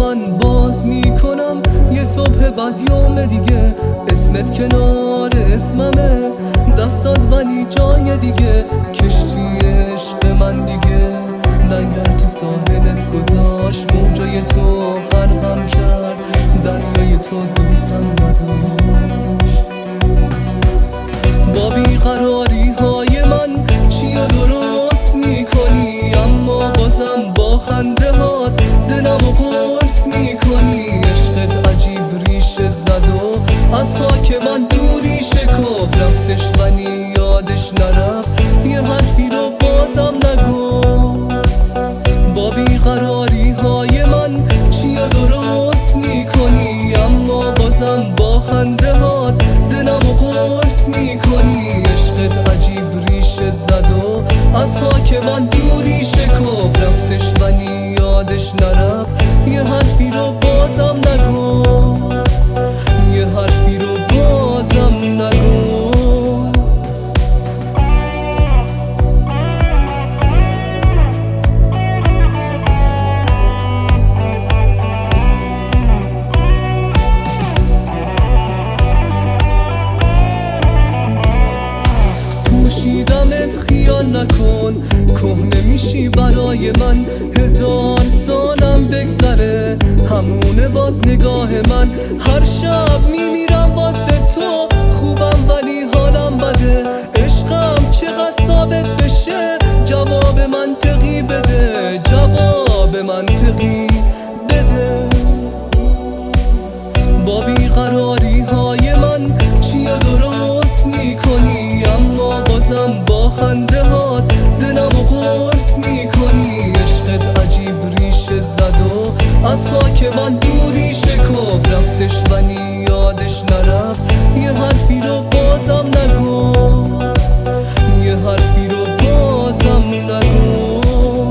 من باز میکنم یه صبح بعد یوم دیگه، اسمت کنار اسممه، دستات ولی جای دیگه، کشتی عشق من دیگه لنگر تو ساحلت گذاشت، موجای تو غرقم کرد، دریای تو دوستم نداشت. با بیقراری های من چی و درست میکنی، اما بازم با خنده هات دلمو قرص میکنی. عشقت عجیب ریشه زد و از خاک من دوری شکفت، رفتش ولی یادش نرفت، یه حرفی رو بازم نگو. با بیقراری های من چی و درست میکنی، اما بازم با خنده هات دلمو قرص میکنی. عشقت عجیب ریشه زد و از خاک من دوری شکفت، رفتش ولی یادش نرفت، یه حرفی رو بازم نگو، یه حرفی رو بازم نگو. پوشیدمت خیال نکن، کهنه میشی برای من، 1000 سالم بگذره همونه باز نگاه من. هر شب میمیرم واسه تو، خوبم ولی حالم بده، عشقم چقدر ثابت بشه، جواب منطقی بده، جواب منطقی بده. با بیقراری های من چی درست میکنی، اما بازم با خنده هات دلمو قرص میکنی. عشقت عجیب ریشه زد و از خاک من دوری شکفت، رفتش ولی یادش نرفت، یه حرفی رو بازم نگو، یه حرفی رو بازم نگو.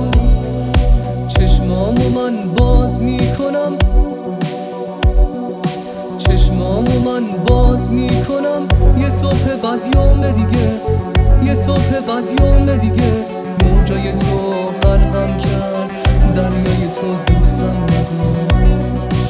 چشمامو من باز میکنم، چشمامو من باز میکنم، یه صبح بعد یوم دیگه، یه صبح بعد یوم دیگه، موجای تو غرقم کرد، دریای تو دوستم نداشت.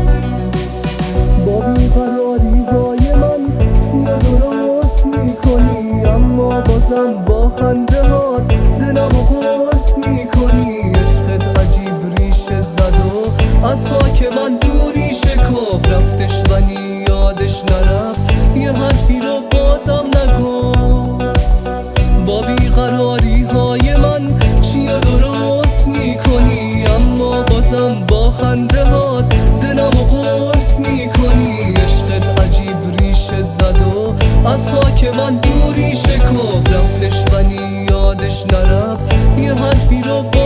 با بیقراری های من چیه درست میکنی، اما بازم با خنده هات دلمو قرص میکنی. عشقت عجیب ریشه زد و از خاک من دوری شکفت، رفتش ولی یادش نرفت، یه حرفی رو بازم نگو. با بیقراری های من چی درست میکنی، اما بازم با خنده هات دلمو قرص میکنی. عشقت عجیب ریشه زد و از خاک من دوری شکفت، رفتش ولی یادش نرفت، یه حرفی رو